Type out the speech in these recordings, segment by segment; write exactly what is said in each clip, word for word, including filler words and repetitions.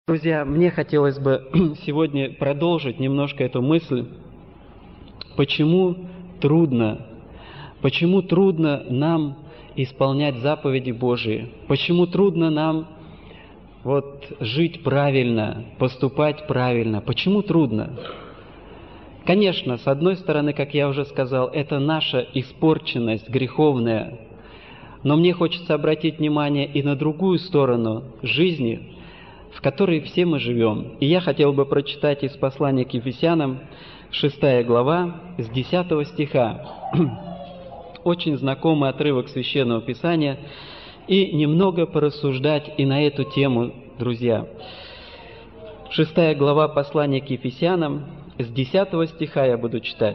Друзья, мне хотелось бы сегодня продолжить немножко эту мысль, почему трудно, почему трудно нам исполнять заповеди Божии, почему трудно нам вот жить правильно, поступать правильно, почему трудно? Конечно, с одной стороны, как я уже сказал, это наша испорченность греховная, но мне хочется обратить внимание и на другую сторону жизни, в которой все мы живем. И я хотел бы прочитать из послания к Ефесянам, шестая глава, с десятого стиха. Очень знакомый отрывок Священного Писания, и немного порассуждать и на эту тему, друзья. Шестая глава послания к Ефесянам, с десятого стиха я буду читать.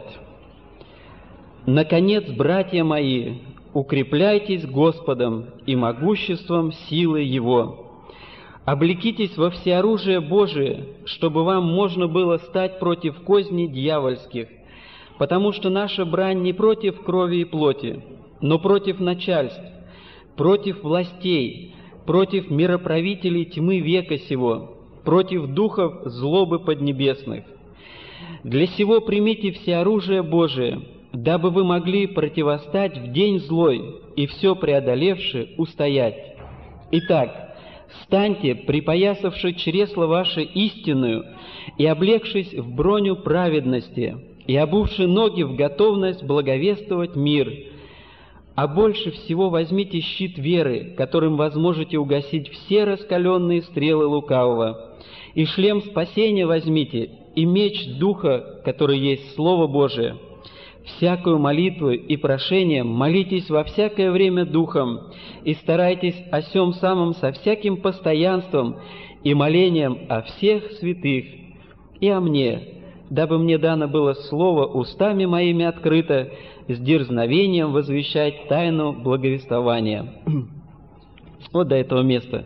«Наконец, братья мои, укрепляйтесь Господом и могуществом силы Его. Облекитесь во всеоружие Божие, чтобы вам можно было стать против козней дьявольских, потому что наша брань не против крови и плоти, но против начальств, против властей, против мироправителей тьмы века сего, против духов злобы поднебесных. Для сего примите всеоружие Божие, дабы вы могли противостать в день злой и все преодолевши устоять. Итак, станьте, припоясавши чресло ваше истинную, и облегшись в броню праведности, и обувши ноги в готовность благовествовать мир. А больше всего возьмите щит веры, которым возможете угасить все раскаленные стрелы лукавого, и шлем спасения возьмите, и меч Духа, который есть Слово Божие. Всякую молитву и прошением молитесь во всякое время Духом, и старайтесь о сем самом со всяким постоянством и молением о всех святых и о мне, дабы мне дано было слово устами моими открыто, с дерзновением возвещать тайну благовествования». Вот до этого места.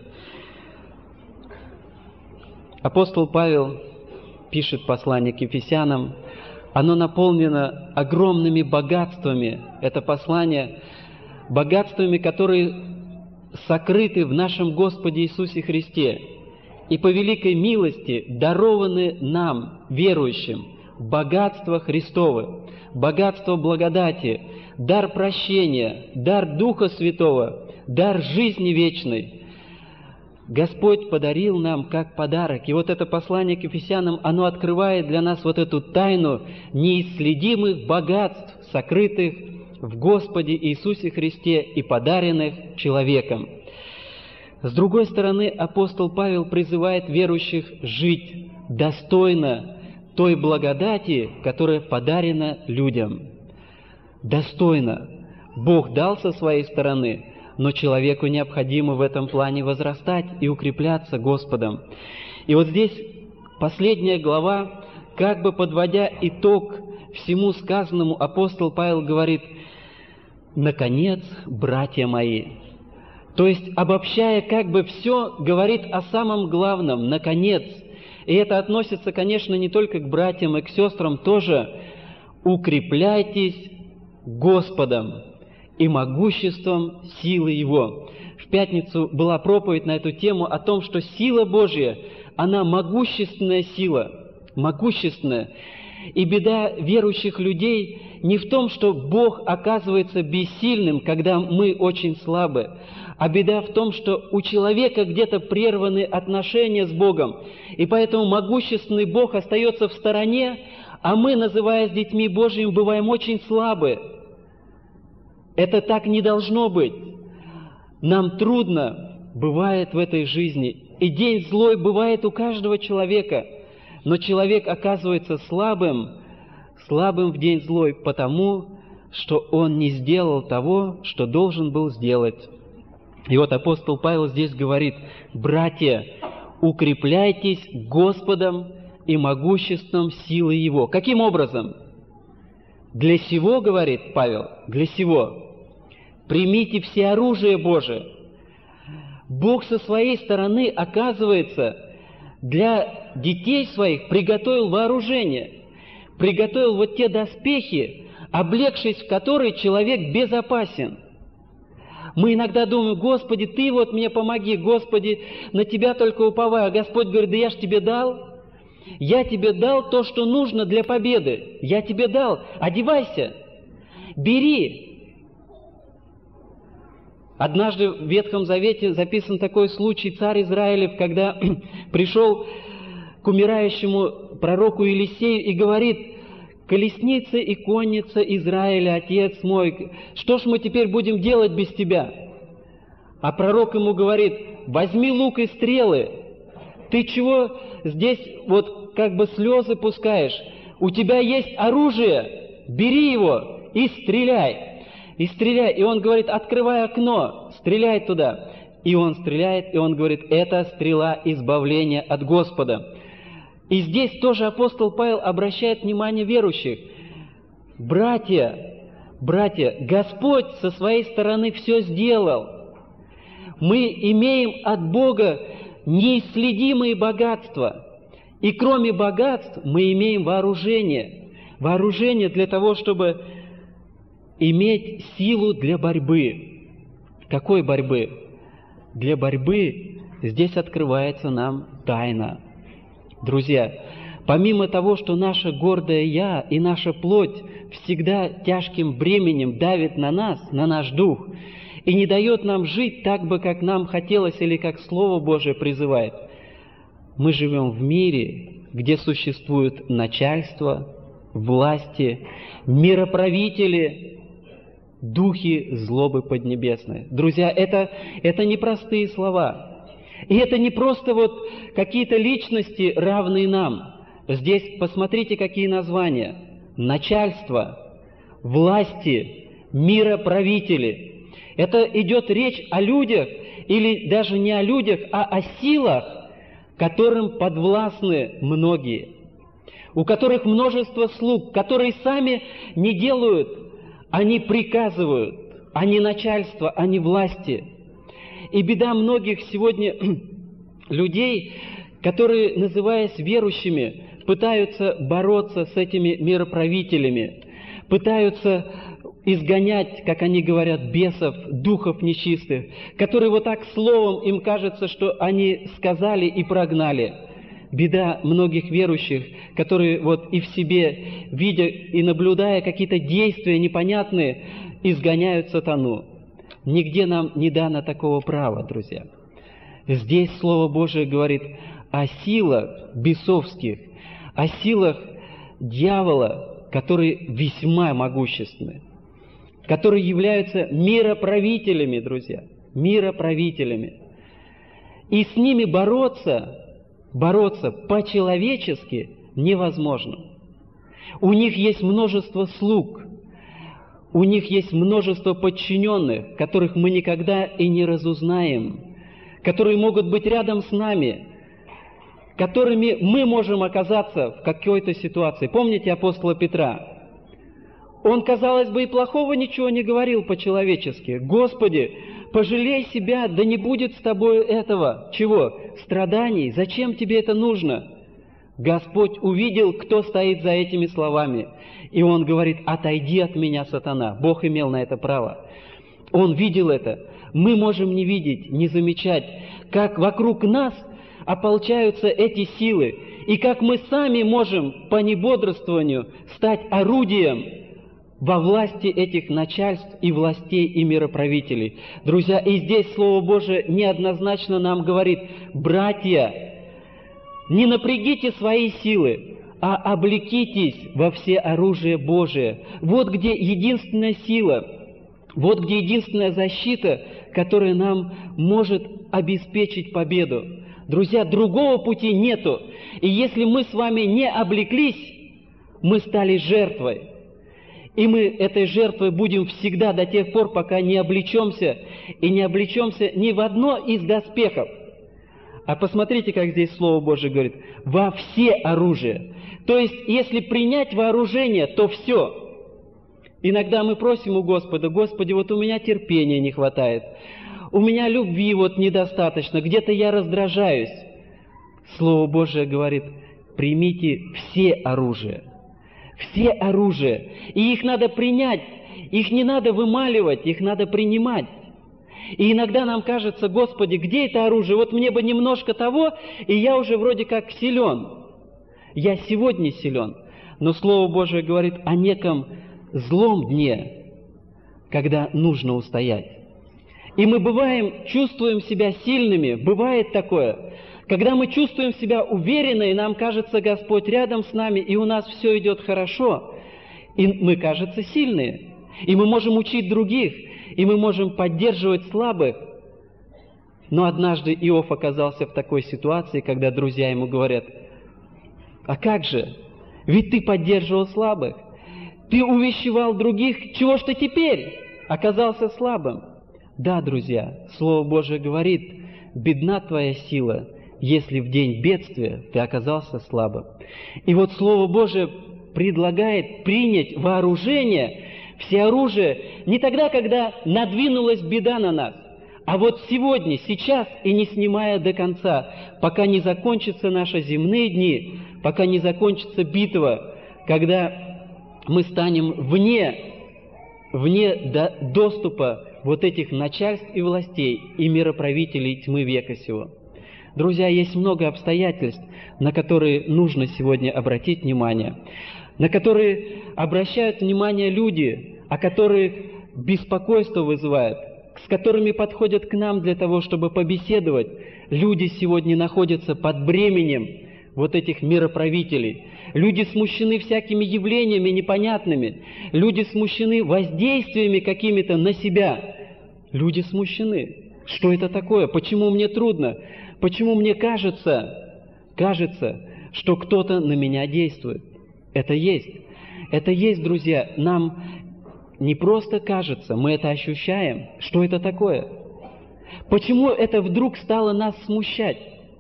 Апостол Павел пишет послание к Ефесянам. Оно наполнено огромными богатствами. Это послание богатствами, которые сокрыты в нашем Господе Иисусе Христе и по великой милости дарованы нам, верующим, богатство Христово, богатство благодати, дар прощения, дар Духа Святого, дар жизни вечной. Господь подарил нам как подарок. И вот это послание к Ефесянам, оно открывает для нас вот эту тайну неисследимых богатств, сокрытых в Господе Иисусе Христе и подаренных человеком. С другой стороны, апостол Павел призывает верующих жить достойно той благодати, которая подарена людям. Достойно. Бог дал со своей стороны, но человеку необходимо в этом плане возрастать и укрепляться Господом. И вот здесь последняя глава, как бы подводя итог всему сказанному, апостол Павел говорит: «Наконец, братья мои». То есть, обобщая как бы все, говорит о самом главном: «наконец». И это относится, конечно, не только к братьям и к сестрам тоже. «Укрепляйтесь Господом и могуществом силы Его». В пятницу была проповедь на эту тему о том, что сила Божья, она могущественная сила, могущественная. И беда верующих людей не в том, что Бог оказывается бессильным, когда мы очень слабы, а беда в том, что у человека где-то прерваны отношения с Богом, и поэтому могущественный Бог остается в стороне, а мы, называясь детьми Божьими, бываем очень слабы. Это так не должно быть. Нам трудно бывает в этой жизни, и день злой бывает у каждого человека, но человек оказывается слабым, слабым в день злой, потому что он не сделал того, что должен был сделать. И вот апостол Павел здесь говорит: «Братья, укрепляйтесь Господом и могуществом силы Его». Каким образом? «Для сего, — говорит Павел, — для сего примите всеоружие Божие». Бог со своей стороны, оказывается, для детей своих приготовил вооружение, приготовил вот те доспехи, облегшись в которые человек безопасен. Мы иногда думаем: Господи, Ты вот мне помоги, Господи, на Тебя только уповаю. А Господь говорит: да я ж тебе дал. Я тебе дал то, что нужно для победы. Я тебе дал. Одевайся. Бери. Однажды в Ветхом Завете записан такой случай: царь Израилев, когда пришел к умирающему пророку Елисею и говорит: колесница и конница Израиля, отец мой, что ж мы теперь будем делать без тебя? А пророк ему говорит: возьми лук и стрелы. Ты чего здесь вот как бы слезы пускаешь? У тебя есть оружие, бери его и стреляй. И стреляй. И он говорит: открывай окно, стреляй туда. И он стреляет, и он говорит: это стрела избавления от Господа. И здесь тоже апостол Павел обращает внимание верующих. Братья, братья, Господь со своей стороны все сделал. Мы имеем от Бога неисследимые богатства. И кроме богатств мы имеем вооружение. Вооружение для того, чтобы иметь силу для борьбы. Какой борьбы? Для борьбы здесь открывается нам тайна. Друзья, помимо того, что наше гордое «я» и наша плоть всегда тяжким бременем давит на нас, на наш дух, и не дает нам жить так бы, как нам хотелось или как Слово Божие призывает, мы живем в мире, где существует начальство, власти, мироправители, духи злобы поднебесной. Друзья, это, это непростые слова. И это не просто вот какие-то личности, равные нам. Здесь посмотрите, какие названия. Начальство, власти, мироправители. Это идет речь о людях, или даже не о людях, а о силах, которым подвластны многие, у которых множество слуг, которые сами не делают, они приказывают, они начальство, они власти. И беда многих сегодня людей, которые, называясь верующими, пытаются бороться с этими мироправителями, пытаются изгонять, как они говорят, бесов, духов нечистых, которые вот так словом им кажется, что они сказали и прогнали. Беда многих верующих, которые вот и в себе, видя и наблюдая какие-то действия непонятные, изгоняют сатану. Нигде нам не дано такого права, друзья. Здесь Слово Божие говорит о силах бесовских, о силах дьявола, которые весьма могущественны, которые являются мироправителями, друзья, мироправителями. И с ними бороться, бороться по-человечески невозможно. У них есть множество слуг, у них есть множество подчиненных, которых мы никогда и не разузнаем, которые могут быть рядом с нами, которыми мы можем оказаться в какой-то ситуации. Помните апостола Петра? Он, казалось бы, и плохого ничего не говорил по-человечески. «Господи, пожалей себя, да не будет с тобой этого». Чего? Страданий. Зачем тебе это нужно? Господь увидел, кто стоит за этими словами. И Он говорит: «Отойди от меня, сатана». Бог имел на это право. Он видел это. Мы можем не видеть, не замечать, как вокруг нас ополчаются эти силы, и как мы сами можем по небодрствованию стать орудием во власти этих начальств и властей и мироправителей. Друзья, и здесь Слово Божие неоднозначно нам говорит: братья, не напрягите свои силы, а облекитесь во все оружие Божие. Вот где единственная сила, вот где единственная защита, которая нам может обеспечить победу. Друзья, другого пути нету. И если мы с вами не облеклись, мы стали жертвой. И мы этой жертвой будем всегда до тех пор, пока не облечемся, и не облечемся ни в одно из доспехов. А посмотрите, как здесь Слово Божие говорит: во все оружие. То есть, если принять вооружение, то все. Иногда мы просим у Господа: Господи, вот у меня терпения не хватает, у меня любви вот недостаточно, где-то я раздражаюсь. Слово Божие говорит: примите все оружие. Все оружие. И их надо принять, их не надо вымаливать, их надо принимать. И иногда нам кажется: Господи, где это оружие? Вот мне бы немножко того, и я уже вроде как силен. Я сегодня силен. Но Слово Божие говорит о неком злом дне, когда нужно устоять. И мы бываем, чувствуем себя сильными, бывает такое, когда мы чувствуем себя уверенно, и нам кажется, Господь рядом с нами, и у нас все идет хорошо, и мы, кажется, сильные, и мы можем учить других, и мы можем поддерживать слабых. Но однажды Иов оказался в такой ситуации, когда друзья ему говорят: «А как же? Ведь ты поддерживал слабых, ты увещевал других, чего ж ты теперь оказался слабым?» Да, друзья, Слово Божие говорит: «Бедна твоя сила, если в день бедствия ты оказался слабым». И вот Слово Божие предлагает принять вооружение, всеоружие, не тогда, когда надвинулась беда на нас, а вот сегодня, сейчас, и не снимая до конца, пока не закончатся наши земные дни, пока не закончится битва, когда мы станем вне, вне до, доступа вот этих начальств и властей и мироправителей тьмы века сего. Друзья, есть много обстоятельств, на которые нужно сегодня обратить внимание, на которые обращают внимание люди, о которых беспокойство вызывает, с которыми подходят к нам для того, чтобы побеседовать. Люди сегодня находятся под бременем вот этих мироправителей. Люди смущены всякими явлениями непонятными. Люди смущены воздействиями какими-то на себя. Люди смущены. Что это такое? Почему мне трудно? Почему мне кажется, кажется, что кто-то на меня действует? Это есть. Это есть, друзья. Нам не просто кажется, мы это ощущаем. Что это такое? Почему это вдруг стало нас смущать?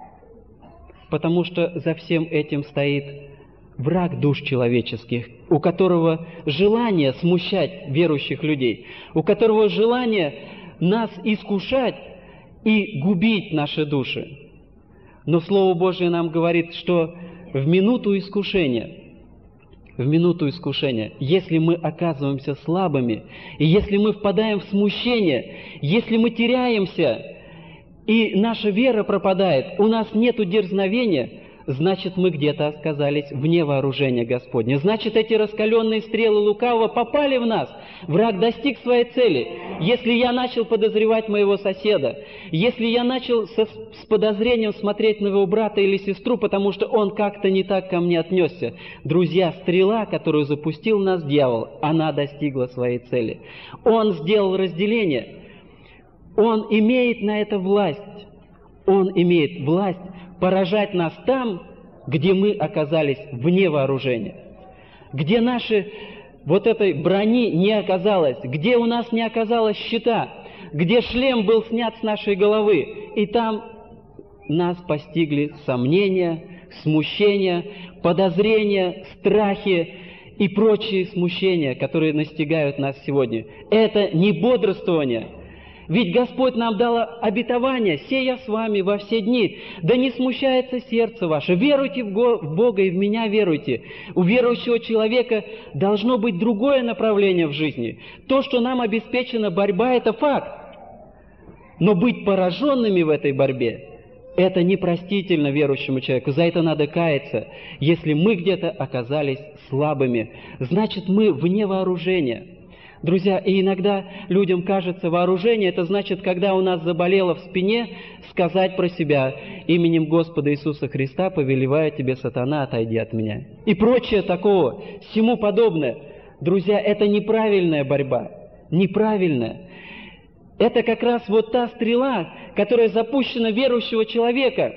Потому что за всем этим стоит враг душ человеческих, у которого желание смущать верующих людей, у которого желание нас искушать и губить наши души. Но Слово Божие нам говорит, что в минуту искушения, в минуту искушения, если мы оказываемся слабыми, и если мы впадаем в смущение, если мы теряемся, и наша вера пропадает, у нас нету дерзновения, значит, мы где-то оказались вне вооружения Господня. Значит, эти раскаленные стрелы лукавого попали в нас. Враг достиг своей цели. Если я начал подозревать моего соседа, если я начал со, с подозрением смотреть на его брата или сестру, потому что он как-то не так ко мне отнесся, друзья, стрела, которую запустил в нас дьявол, она достигла своей цели. Он сделал разделение. Он имеет на это власть. Он имеет власть поражать нас там, где мы оказались вне вооружения, где наши вот этой брони не оказалось, где у нас не оказалось щита, где шлем был снят с нашей головы, и там нас постигли сомнения, смущения, подозрения, страхи и прочие смущения, которые настигают нас сегодня. Это не бодрствование. Ведь Господь нам дал обетование: «Сея с вами во все дни, да не смущается сердце ваше, веруйте в Бога и в Меня веруйте». У верующего человека должно быть другое направление в жизни. То, что нам обеспечена борьба, это факт. Но быть пораженными в этой борьбе, это непростительно верующему человеку. За это надо каяться. Если мы где-то оказались слабыми, значит, мы вне вооружения. Друзья, и иногда людям кажется, вооружение – это значит, когда у нас заболело в спине, сказать про себя: «Именем Господа Иисуса Христа повелеваю тебе, сатана, отойди от меня». И прочее такого, всему подобное. Друзья, это неправильная борьба, неправильная. Это как раз вот та стрела, которая запущена в верующего человека,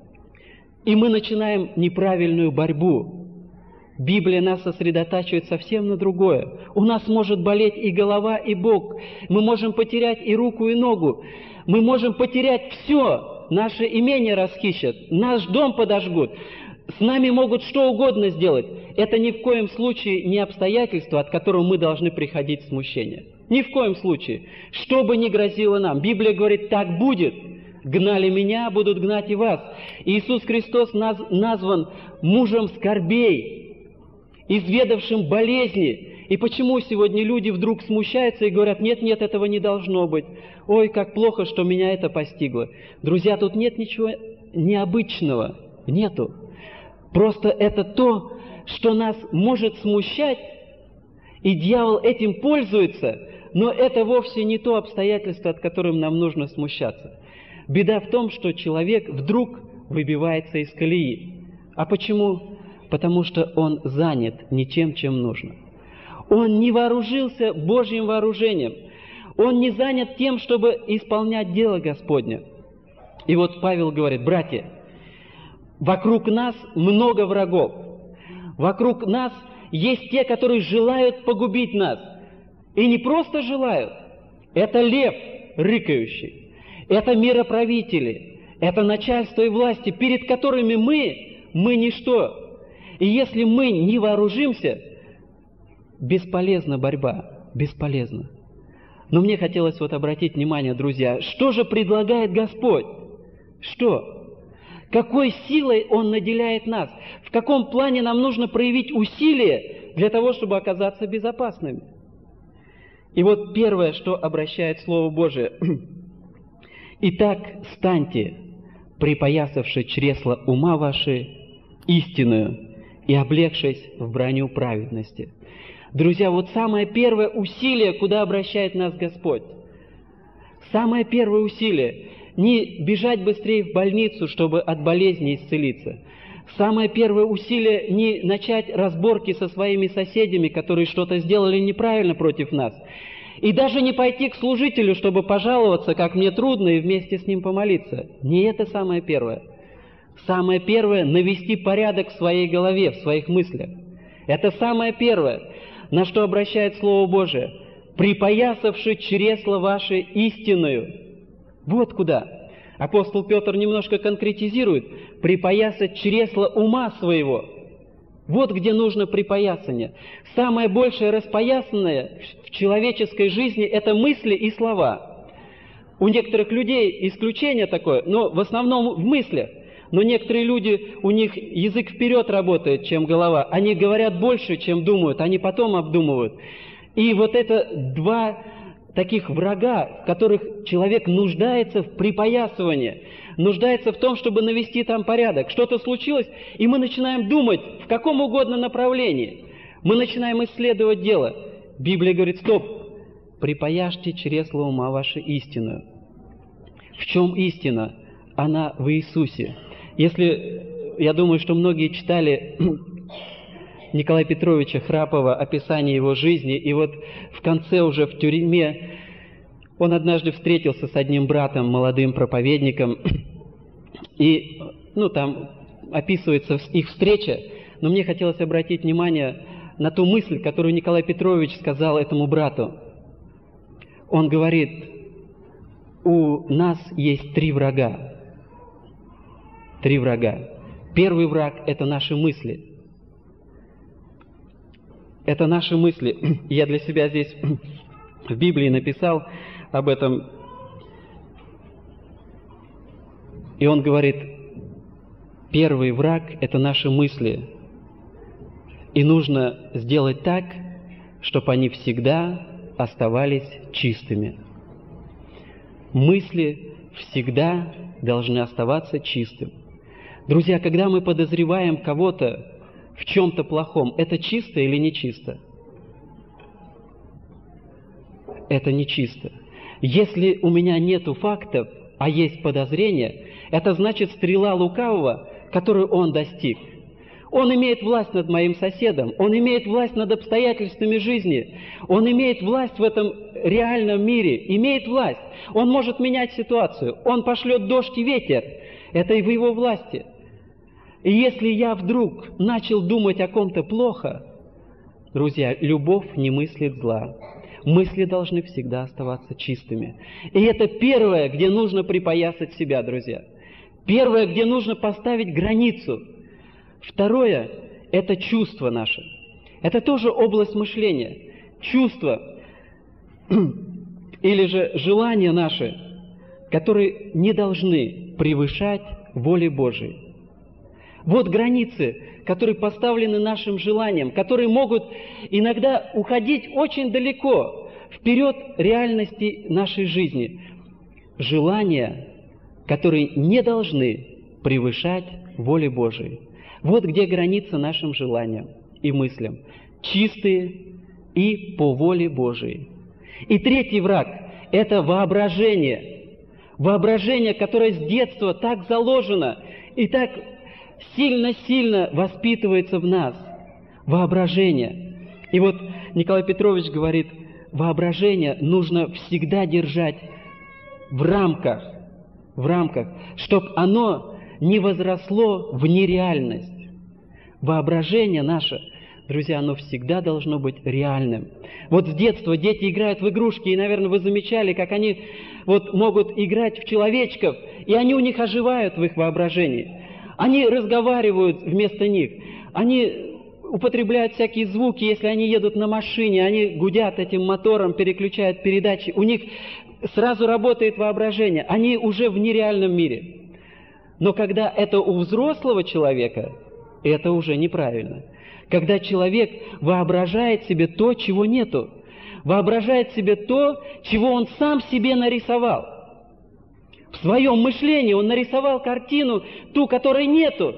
и мы начинаем неправильную борьбу. Библия нас сосредотачивает совсем на другое. У нас может болеть и голова, и бок. Мы можем потерять и руку, и ногу. Мы можем потерять все. Наше имение расхищат, наш дом подожгут. С нами могут что угодно сделать. Это ни в коем случае не обстоятельство, от которого мы должны приходить в смущение. Ни в коем случае. Что бы ни грозило нам. Библия говорит: так будет. Гнали меня, будут гнать и вас. Иисус Христос наз, назван мужем скорбей, изведавшим болезни, И почему сегодня люди вдруг смущаются и говорят: нет, нет, этого не должно быть. Ой, как плохо, что меня это постигло. Друзья, тут нет ничего необычного. Нету. Просто это то, что нас может смущать, и дьявол этим пользуется, но это вовсе не то обстоятельство, от которым нам нужно смущаться. Беда в том, что человек вдруг выбивается из колеи. А почему? Потому что он занят не тем, чем нужно. Он не вооружился Божьим вооружением. Он не занят тем, чтобы исполнять дело Господне. И вот Павел говорит: братья, вокруг нас много врагов. Вокруг нас есть те, которые желают погубить нас. И не просто желают. Это лев рыкающий. Это мироправители. Это начальство и власти, перед которыми мы, мы ничто. И если мы не вооружимся, бесполезна борьба. Бесполезна. Но мне хотелось вот обратить внимание, друзья, что же предлагает Господь? Что? Какой силой Он наделяет нас? В каком плане нам нужно проявить усилия для того, чтобы оказаться безопасными? И вот первое, что обращает Слово Божие. «Итак, станьте, припоясавши чресла ума ваши, истинную, и облегшись в броню праведности». Друзья, вот самое первое усилие, куда обращает нас Господь. Самое первое усилие – не бежать быстрее в больницу, чтобы от болезни исцелиться. Самое первое усилие – не начать разборки со своими соседями, которые что-то сделали неправильно против нас. И даже не пойти к служителю, чтобы пожаловаться, как мне трудно, и вместе с ним помолиться. Не это самое первое. Самое первое – навести порядок в своей голове, в своих мыслях. Это самое первое, на что обращает Слово Божие. «Припоясавши чресла ваши истинную». Вот куда. Апостол Петр немножко конкретизирует. «Припоясать чресла ума своего». Вот где нужно припоясание. Самое большее распоясанное в человеческой жизни – это мысли и слова. У некоторых людей исключение такое, но в основном в мыслях. Но некоторые люди, у них язык вперед работает, чем голова. Они говорят больше, чем думают, они потом обдумывают. И вот это два таких врага, в которых человек нуждается в припоясывании, нуждается в том, чтобы навести там порядок. Что-то случилось, и мы начинаем думать в каком угодно направлении. Мы начинаем исследовать дело. Библия говорит: стоп, припояжьте чресла ума ваши истинную. В чем истина? Она в Иисусе. Если, я думаю, что многие читали Николая Петровича Храпова, описание его жизни, и вот в конце уже в тюрьме он однажды встретился с одним братом, молодым проповедником, и, ну, там описывается их встреча, но мне хотелось обратить внимание на ту мысль, которую Николай Петрович сказал этому брату. Он говорит: у нас есть три врага. Три врага. Первый враг – это наши мысли. Это наши мысли. Я для себя здесь в Библии написал об этом. И он говорит: первый враг – это наши мысли. И нужно сделать так, чтобы они всегда оставались чистыми. Мысли всегда должны оставаться чистыми. Друзья, когда мы подозреваем кого-то в чем-то плохом, это чисто или не чисто? Это не чисто. Если у меня нету фактов, а есть подозрения, это значит стрела лукавого, которую он достиг. Он имеет власть над моим соседом, он имеет власть над обстоятельствами жизни, он имеет власть в этом реальном мире, имеет власть. Он может менять ситуацию, он пошлет дождь и ветер, это и в его власти. И если я вдруг начал думать о ком-то плохо, друзья, любовь не мыслит зла. Мысли должны всегда оставаться чистыми. И это первое, где нужно припоясать себя, друзья. Первое, где нужно поставить границу. Второе – это чувство наше. Это тоже область мышления. Чувства или же желания наши, которые не должны превышать воли Божией. Вот границы, которые поставлены нашим желанием, которые могут иногда уходить очень далеко, вперед реальности нашей жизни. Желания, которые не должны превышать воли Божией. Вот где граница нашим желаниям и мыслям. Чистые и по воле Божией. И третий враг – это воображение. Воображение, которое с детства так заложено и так сильно-сильно воспитывается в нас. Воображение. И вот Николай Петрович говорит, воображение нужно всегда держать в рамках, в рамках, чтобы оно не возросло в нереальность. Воображение наше, друзья, оно всегда должно быть реальным. Вот с детства дети играют в игрушки, и, наверное, вы замечали, как они вот могут играть в человечков, и они у них оживают в их воображении. Они разговаривают вместо них, они употребляют всякие звуки, если они едут на машине, они гудят этим мотором, переключают передачи, у них сразу работает воображение, они уже в нереальном мире. Но когда это у взрослого человека, это уже неправильно. Когда человек воображает себе то, чего нету, воображает себе то, чего он сам себе нарисовал. В своем мышлении он нарисовал картину, ту, которой нету.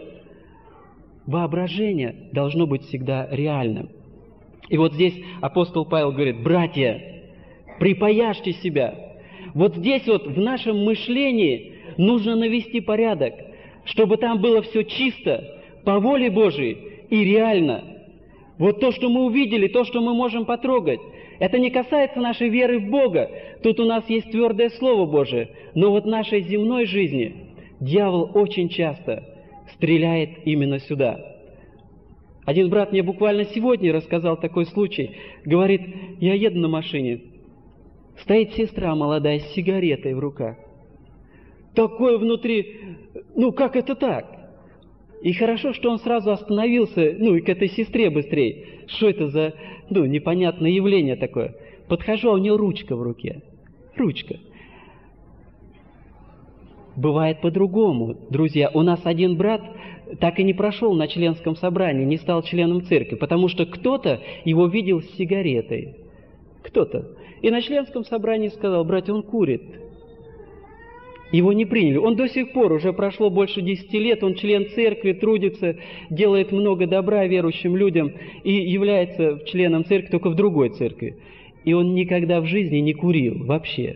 Воображение должно быть всегда реальным. И вот здесь апостол Павел говорит, братья, припаяшьте себя. Вот здесь вот в нашем мышлении нужно навести порядок, чтобы там было все чисто, по воле Божией и реально. Вот то, что мы увидели, то, что мы можем потрогать, это не касается нашей веры в Бога. Тут у нас есть твердое Слово Божие. Но вот нашей земной жизни дьявол очень часто стреляет именно сюда. Один брат мне буквально сегодня рассказал такой случай. Говорит, я еду на машине, стоит сестра молодая с сигаретой в руках. Такое внутри, ну как это так? И хорошо, что он сразу остановился, ну и к этой сестре быстрее. Что это за, ну, непонятное явление такое? Подхожу, а у нее ручка в руке. Ручка. Бывает по-другому, друзья. У нас один брат так и не прошел на членском собрании, не стал членом церкви, потому что кто-то его видел с сигаретой. Кто-то. И на членском собрании сказал, братья, он курит. Его не приняли. Он до сих пор, уже прошло больше десяти лет, он член церкви, трудится, делает много добра верующим людям и является членом церкви только в другой церкви. И он никогда в жизни не курил вообще.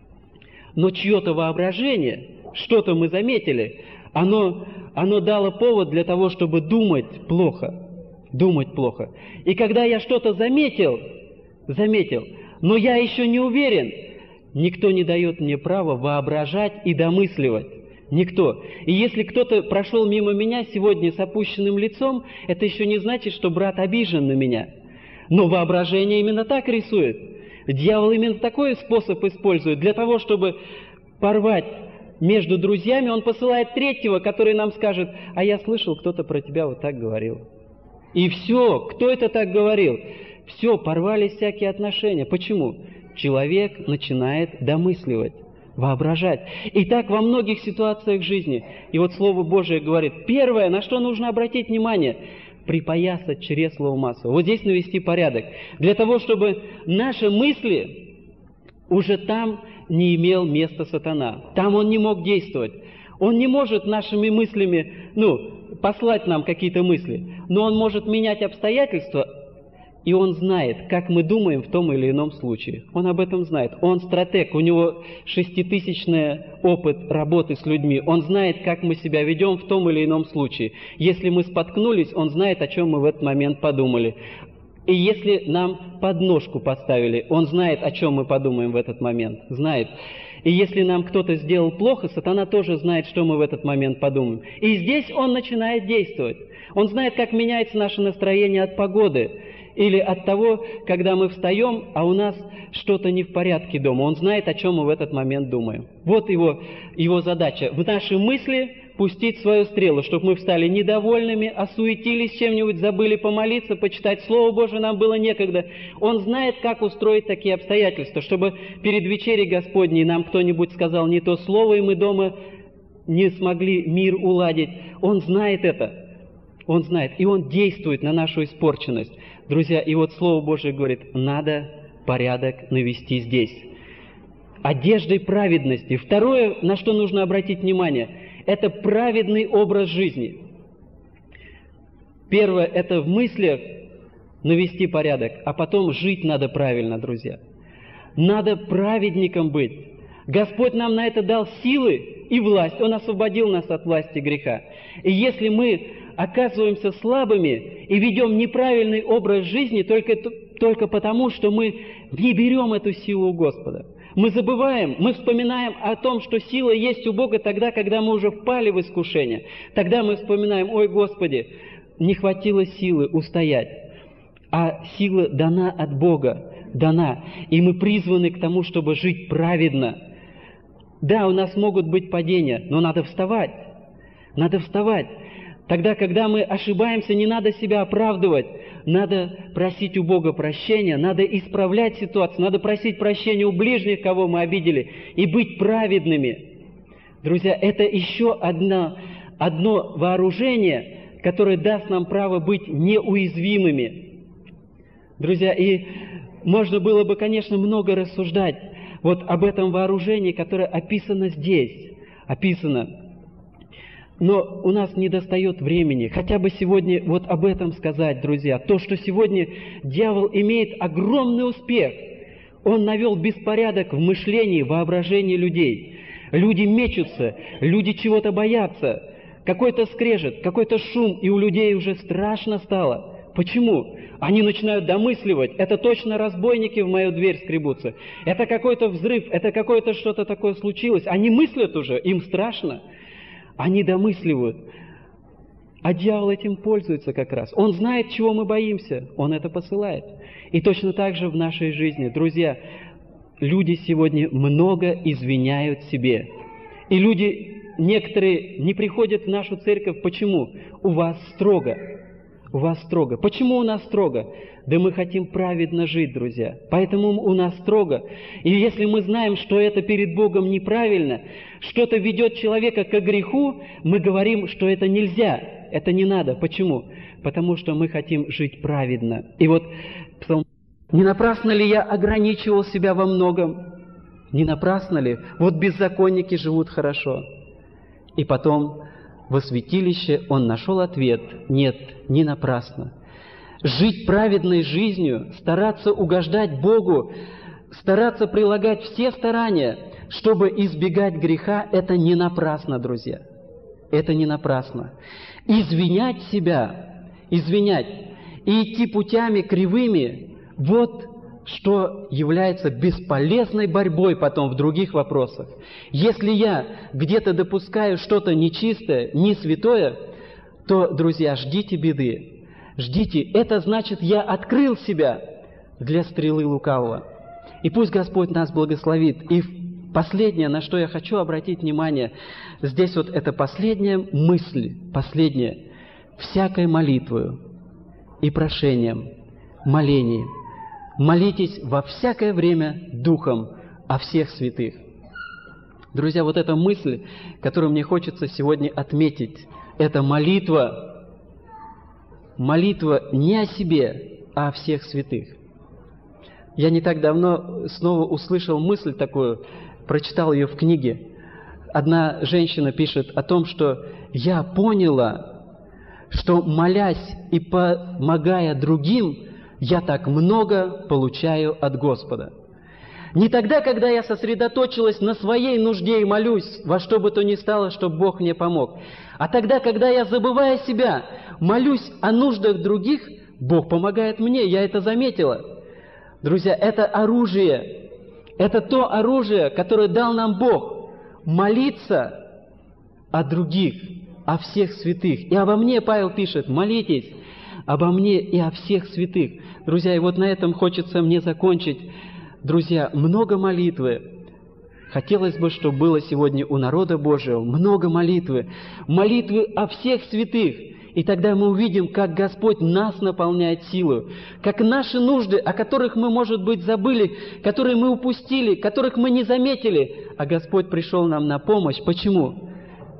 Но чье-то воображение, что-то мы заметили, оно, оно дало повод для того, чтобы думать плохо. Думать плохо. И когда я что-то заметил, заметил, но я еще не уверен, никто не дает мне права воображать и домысливать. Никто. И если кто-то прошел мимо меня сегодня с опущенным лицом, это еще не значит, что брат обижен на меня. Но воображение именно так рисует. Дьявол именно такой способ использует. Для того, чтобы порвать между друзьями, он посылает третьего, который нам скажет, а я слышал, кто-то про тебя вот так говорил. И все. Кто это так говорил? Все, порвались всякие отношения. Почему? Человек начинает домысливать, воображать. И так во многих ситуациях жизни. И вот Слово Божие говорит, первое, на что нужно обратить внимание, припоясать чресло массу. Вот здесь навести порядок. Для того, чтобы наши мысли, уже там не имел места сатана. Там он не мог действовать. Он не может нашими мыслями, ну, послать нам какие-то мысли. Но он может менять обстоятельства, и он знает, как мы думаем в том или ином случае. Он об этом знает. Он стратег, у него шеститысячный опыт работы с людьми. Он знает, как мы себя ведем в том или ином случае. Если мы споткнулись, он знает, о чем мы в этот момент подумали. И если нам подножку поставили, он знает, о чем мы подумаем в этот момент. Знает. И если нам кто-то сделал плохо, сатана тоже знает, что мы в этот момент подумаем. И здесь он начинает действовать. Он знает, как меняется наше настроение от погоды. Или от того, когда мы встаем, а у нас что-то не в порядке дома. Он знает, о чем мы в этот момент думаем. Вот его, его задача. В наши мысли пустить свою стрелу, чтобы мы встали недовольными, осуетились чем-нибудь, забыли помолиться, почитать Слово Божие, нам было некогда. Он знает, как устроить такие обстоятельства, чтобы перед вечерей Господней нам кто-нибудь сказал не то слово, и мы дома не смогли мир уладить. Он знает это. Он знает. И Он действует на нашу испорченность. Друзья, и вот Слово Божие говорит, надо порядок навести здесь. Одеждой праведности. Второе, на что нужно обратить внимание, это праведный образ жизни. Первое, это в мыслях навести порядок, а потом жить надо правильно, друзья. Надо праведником быть. Господь нам на это дал силы и власть. Он освободил нас от власти греха. И если мы оказываемся слабыми и ведем неправильный образ жизни только, только потому, что мы не берем эту силу у Господа. Мы забываем, мы вспоминаем о том, что сила есть у Бога тогда, когда мы уже впали в искушение. Тогда мы вспоминаем, ой, Господи, не хватило силы устоять. А сила дана от Бога, дана. И мы призваны к тому, чтобы жить праведно. Да, у нас могут быть падения, но надо вставать. Надо вставать. Тогда, когда мы ошибаемся, не надо себя оправдывать. Надо просить у Бога прощения, надо исправлять ситуацию, надо просить прощения у ближних, кого мы обидели, и быть праведными. Друзья, это еще одно, одно вооружение, которое даст нам право быть неуязвимыми. Друзья, и можно было бы, конечно, много рассуждать вот об этом вооружении, которое описано здесь, описано. Но у нас недостает времени хотя бы сегодня вот об этом сказать, друзья. То, что сегодня дьявол имеет огромный успех. Он навел беспорядок в мышлении, воображении людей. Люди мечутся, люди чего-то боятся. Какой-то скрежет, какой-то шум, и у людей уже страшно стало. Почему? Они начинают домысливать. Это точно разбойники в мою дверь скребутся. Это какой-то взрыв, это какое-то что-то такое случилось. Они мыслят уже, им страшно. Они домысливают. А дьявол этим пользуется как раз. Он знает, чего мы боимся. Он это посылает. И точно так же в нашей жизни. Друзья, люди сегодня много извиняют себе. И люди, некоторые, не приходят в нашу церковь. Почему? У вас строго. У вас строго. Почему у нас строго? Да мы хотим праведно жить, друзья. Поэтому у нас строго. И если мы знаем, что это перед Богом неправильно, что-то ведет человека к греху, мы говорим, что это нельзя, это не надо. Почему? Потому что мы хотим жить праведно. И вот Псалом: «Не напрасно ли я ограничивал себя во многом? Не напрасно ли? Вот беззаконники живут хорошо». И потом во святилище он нашел ответ: нет, не напрасно. Жить праведной жизнью, стараться угождать Богу, стараться прилагать все старания, чтобы избегать греха, это не напрасно, друзья. Это не напрасно. Извинять себя, извинять и идти путями кривыми, вот что является бесполезной борьбой потом в других вопросах. Если я где-то допускаю что-то нечистое, не святое, то, друзья, ждите беды. Ждите, это значит, я открыл себя для стрелы лукавого. И пусть Господь нас благословит. И последнее, на что я хочу обратить внимание, здесь вот это последняя мысль, последняя, всякой молитвою и прошением, молением. Молитесь во всякое время Духом о всех святых. Друзья, вот эта мысль, которую мне хочется сегодня отметить, это молитва, молитва не о себе, а о всех святых. Я не так давно снова услышал мысль такую, прочитал ее в книге. Одна женщина пишет о том, что я поняла, что, молясь и помогая другим, я так много получаю от Господа. Не тогда, когда я сосредоточилась на своей нужде и молюсь, во что бы то ни стало, чтобы Бог мне помог, а тогда, когда я, забывая себя, молюсь о нуждах других, Бог помогает мне, я это заметила. Друзья, это оружие, это то оружие, которое дал нам Бог, молиться о других, о всех святых. И обо мне Павел пишет: молитесь обо мне и о всех святых. Друзья, и вот на этом хочется мне закончить. Друзья, много молитвы. Хотелось бы, чтобы было сегодня у народа Божьего много молитвы. Молитвы о всех святых. И тогда мы увидим, как Господь нас наполняет силой, как наши нужды, о которых мы, может быть, забыли, которые мы упустили, которых мы не заметили, а Господь пришел нам на помощь. Почему?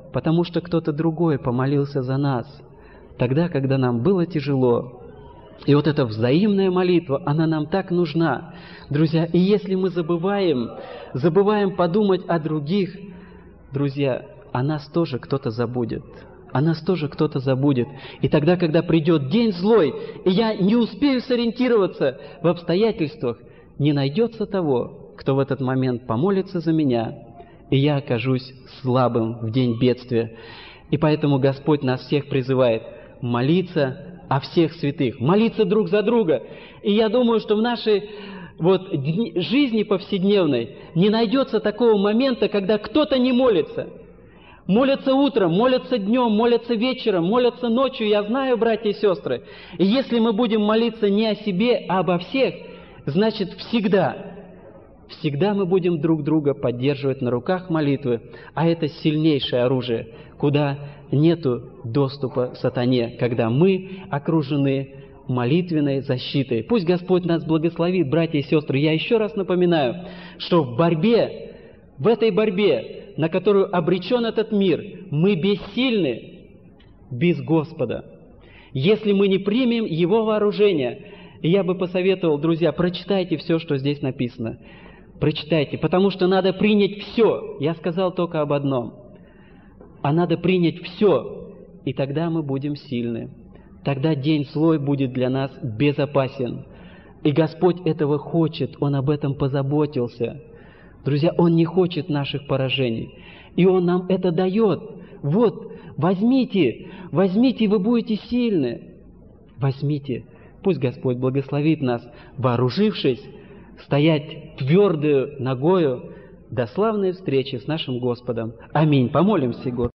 потому что кто-то другой помолился за нас, тогда, когда нам было тяжело. И вот эта взаимная молитва, она нам так нужна, друзья. И если мы забываем, забываем подумать о других, друзья, о нас тоже кто-то забудет. О нас тоже кто-то забудет. И тогда, когда придет день злой, и я не успею сориентироваться в обстоятельствах, не найдется того, кто в этот момент помолится за меня, и я окажусь слабым в день бедствия. И поэтому Господь нас всех призывает молиться о всех святых, молиться друг за друга. И я думаю, что в нашей вот, дни, жизни повседневной не найдется такого момента, когда кто-то не молится. Молятся утром, молятся днем, молятся вечером, молятся ночью. Я знаю, братья и сестры. И если мы будем молиться не о себе, а обо всех, значит всегда, всегда мы будем друг друга поддерживать на руках молитвы. А это сильнейшее оружие, куда нету доступа сатане, когда мы окружены молитвенной защитой. Пусть Господь нас благословит, братья и сестры. Я еще раз напоминаю, что в борьбе, в этой борьбе, на которую обречен этот мир, мы бессильны без Господа. Если мы не примем Его вооружение, я бы посоветовал, друзья, прочитайте все, что здесь написано. Прочитайте, потому что надо принять все. Я сказал только об одном. А надо принять все, и тогда мы будем сильны. Тогда день злой будет для нас безопасен. И Господь этого хочет, Он об этом позаботился. Друзья, Он не хочет наших поражений. И Он нам это дает. Вот, возьмите, возьмите, и вы будете сильны. Возьмите. Пусть Господь благословит нас, вооружившись, стоять твердою ногою до славной встречи с нашим Господом. Аминь. Помолимся, Господь.